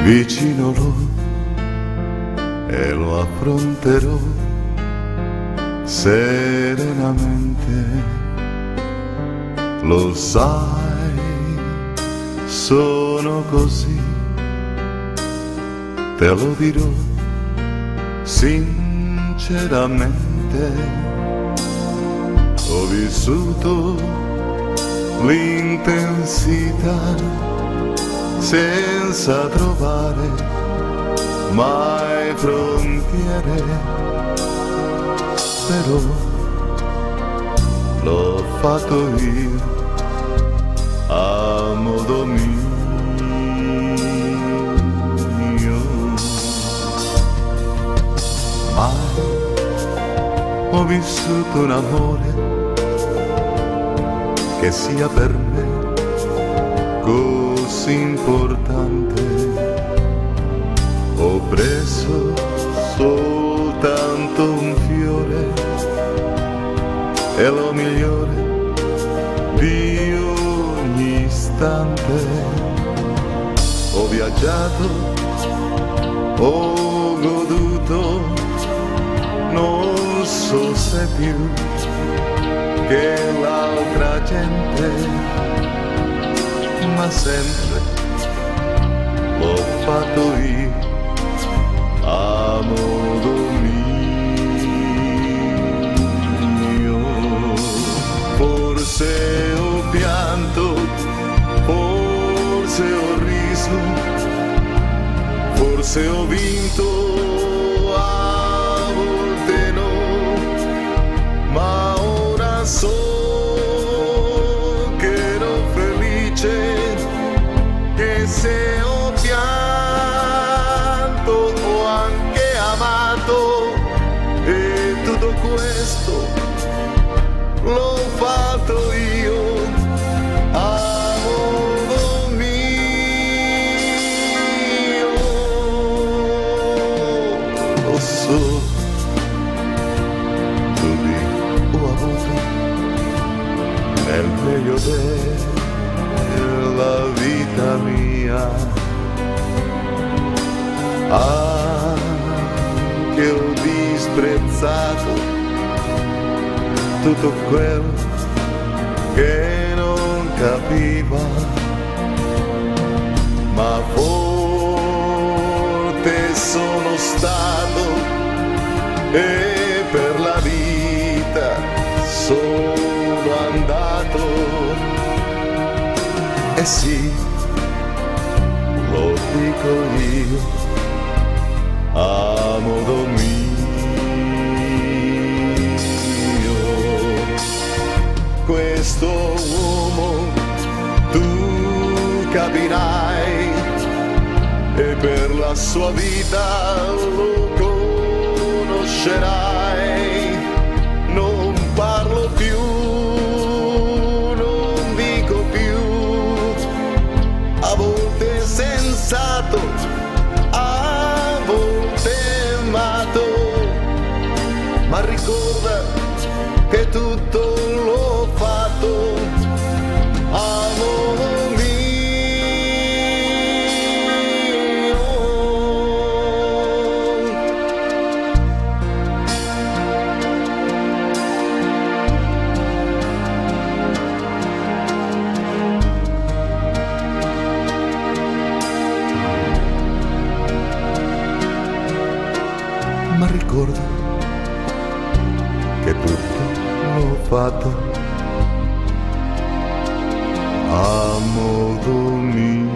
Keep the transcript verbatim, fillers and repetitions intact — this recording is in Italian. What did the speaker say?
vicino lui e lo affronterò serenamente. Lo sai, sono così, te lo dirò sinceramente. Ho vissuto l'intensità senza trovare mai frontiere, però l'ho fatto io a modo mio. Mai ho vissuto un amore che sia per me così importante. Ho preso soltanto un fiore e lo migliore di ogni istante. Ho viaggiato, ho goduto, non so se più che l'altra gente, ma sempre l'ho fatto io a modo mio. Forse ho pianto, forse ho riso, forse ho vinto, a volte no, ma ora so che ero felice, che se ho pianto ho anche amato, e tutto questo l'ho fatto io a modo mio. Lo so, tutti ho avuto nel meglio della vita mia, anche ho disprezzato tutto quello che non capiva, ma forte sono stato e per la vita sono andato. E sì, lo dico io a modo mio. Questo uomo tu capirai, e per la sua vita lo conoscerai. Non parlo più, non dico più, a volte sensato, a volte amato, ma ricorda che tutto l'ho fatto a modo mio. Ma ricorda che tutto l'ho fatto a modo mio.